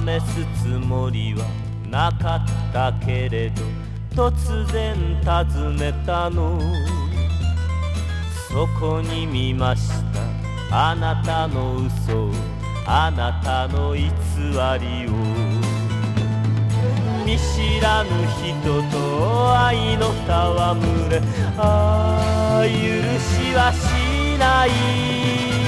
試すつもりはなかったけれど突然尋ねたの。そこに見ましたあなたの嘘、あなたの偽りを。見知らぬ人と愛の戯れ、ああ許しはしない。